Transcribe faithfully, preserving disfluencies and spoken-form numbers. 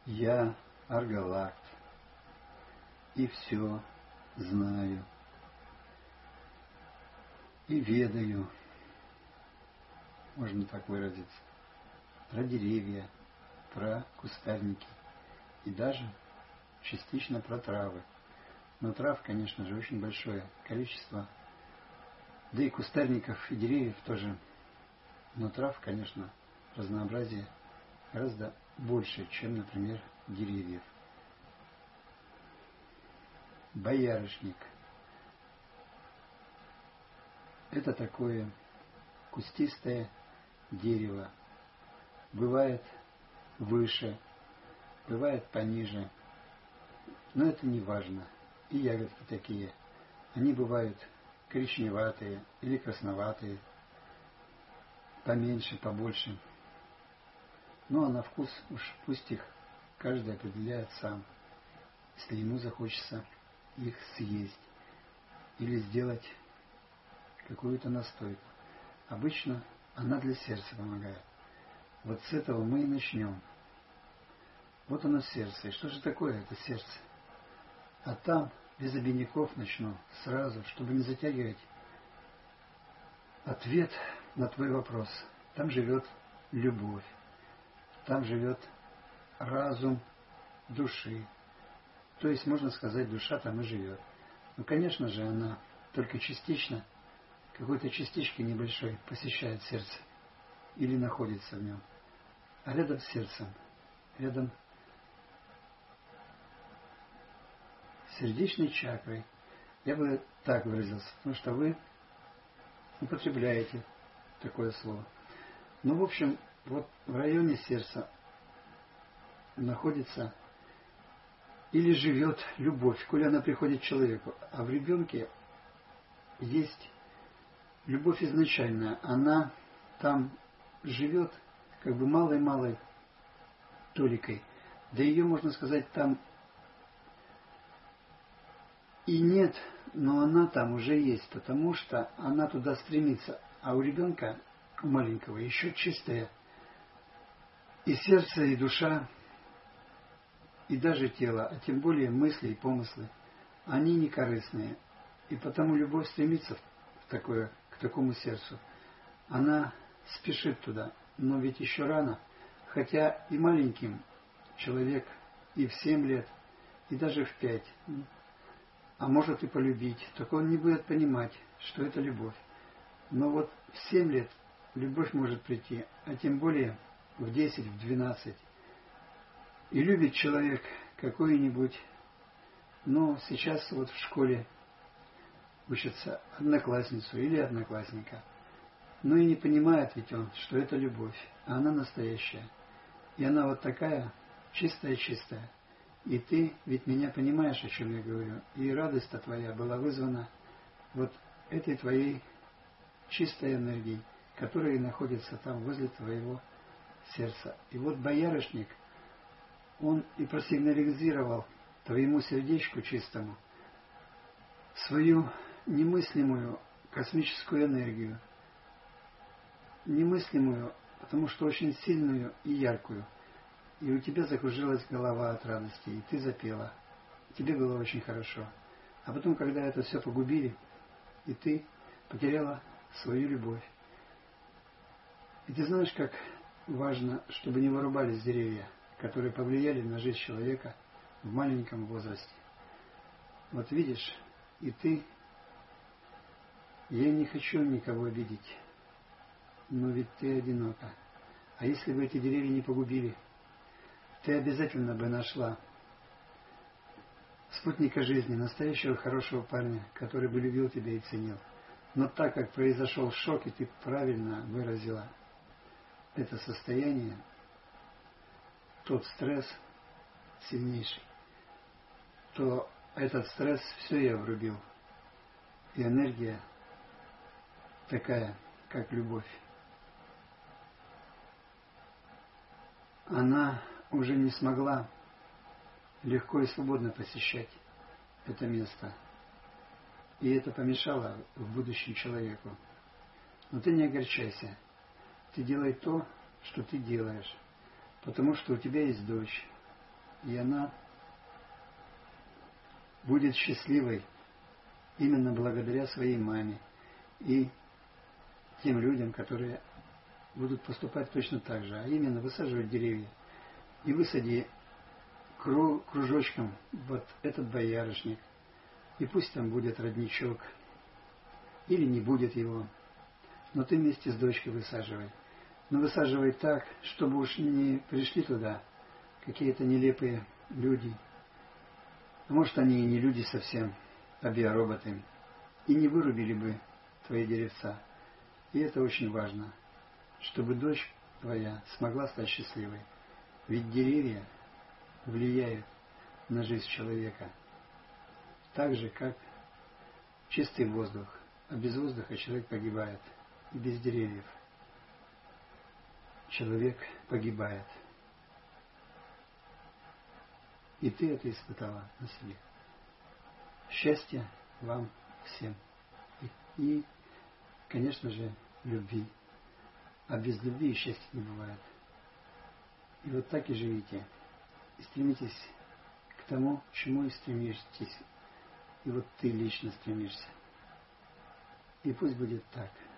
Я Аргалакт, и все знаю, и ведаю, можно так выразиться, про деревья, про кустарники и даже частично про травы. Но трав, конечно же, очень большое количество, да и кустарников, и деревьев тоже. Но трав, конечно, разнообразие гораздо больше, чем, например, деревьев. Боярышник – это такое кустистое дерево. Бывает выше, бывает пониже, но это не важно. И ягодки такие. Они бывают коричневатые или красноватые, поменьше, побольше. Ну а на вкус уж пусть их каждый определяет сам, если ему захочется их съесть или сделать какую-то настойку. Обычно она для сердца помогает. Вот с этого мы и начнем. Вот оно сердце. И что же такое это сердце? А там без обиняков начну сразу, чтобы не затягивать ответ на твой вопрос. Там живет любовь. Там живет разум души. То есть, можно сказать, душа там и живет. Но, конечно же, она только частично, какой-то частичкой небольшой посещает сердце или находится в нем. А рядом с сердцем, рядом с сердечной чакрой, я бы так выразился, потому что вы употребляете такое слово. Ну, в общем, вот в районе сердца находится или живет любовь, коли она приходит к человеку. А в ребенке есть любовь изначальная. Она там живет как бы малой-малой толикой. Да ее, можно сказать, там и нет, но она там уже есть, потому что она туда стремится. А у ребенка, у маленького, еще чистая и сердце, и душа, и даже тело, а тем более мысли и помыслы, они не корыстные. И потому любовь стремится в такое, к такому сердцу. Она спешит туда, но ведь еще рано, хотя и маленьким человек и в семь лет, и даже в пять, а может и полюбить, только он не будет понимать, что это любовь. Но вот в семь лет любовь может прийти, а тем более в десять, в двенадцать. И любит человек какой-нибудь, ну, сейчас вот в школе учится одноклассницу или одноклассника. Но и не понимает ведь он, что это любовь, а она настоящая. И она вот такая чистая-чистая. И ты ведь меня понимаешь, о чем я говорю. И радость-то твоя была вызвана вот этой твоей чистой энергией, которая находится там возле твоего сердца. И вот боярышник, он и просигнализировал твоему сердечку чистому свою немыслимую космическую энергию. Немыслимую, потому что очень сильную и яркую. И у тебя закружилась голова от радости, и ты запела. Тебе было очень хорошо. А потом, когда это все погубили, и ты потеряла свою любовь. И ты знаешь, как важно, чтобы не вырубались деревья, которые повлияли на жизнь человека в маленьком возрасте. Вот видишь, и ты, я не хочу никого обидеть, но ведь ты одинока. А если бы эти деревья не погубили, ты обязательно бы нашла спутника жизни, настоящего хорошего парня, который бы любил тебя и ценил. Но так как произошел шок, и ты правильно выразила это состояние, тот стресс сильнейший, то этот стресс все я врубил. И энергия такая, как любовь, она уже не смогла легко и свободно посещать это место. И это помешало в будущем человеку. Но ты не огорчайся. Ты делай то, что ты делаешь. Потому что у тебя есть дочь. И она будет счастливой именно благодаря своей маме и тем людям, которые будут поступать точно так же, а именно высаживать деревья. И высади кружочком вот этот боярышник, и пусть там будет родничок, или не будет его, но ты вместе с дочкой высаживай. Но высаживай так, чтобы уж не пришли туда какие-то нелепые люди, а может они и не люди совсем, а биороботы, и не вырубили бы твои деревца. И это очень важно, чтобы дочь твоя смогла стать счастливой. Ведь деревья влияют на жизнь человека так же, как чистый воздух. А без воздуха человек погибает. И без деревьев человек погибает. И ты это испытала на себе. Счастья вам всем. И, и, конечно же, любви. А без любви и счастья не бывает. И вот так и живите. И стремитесь к тому, к чему и стремитесь. И вот ты лично стремишься. И пусть будет так.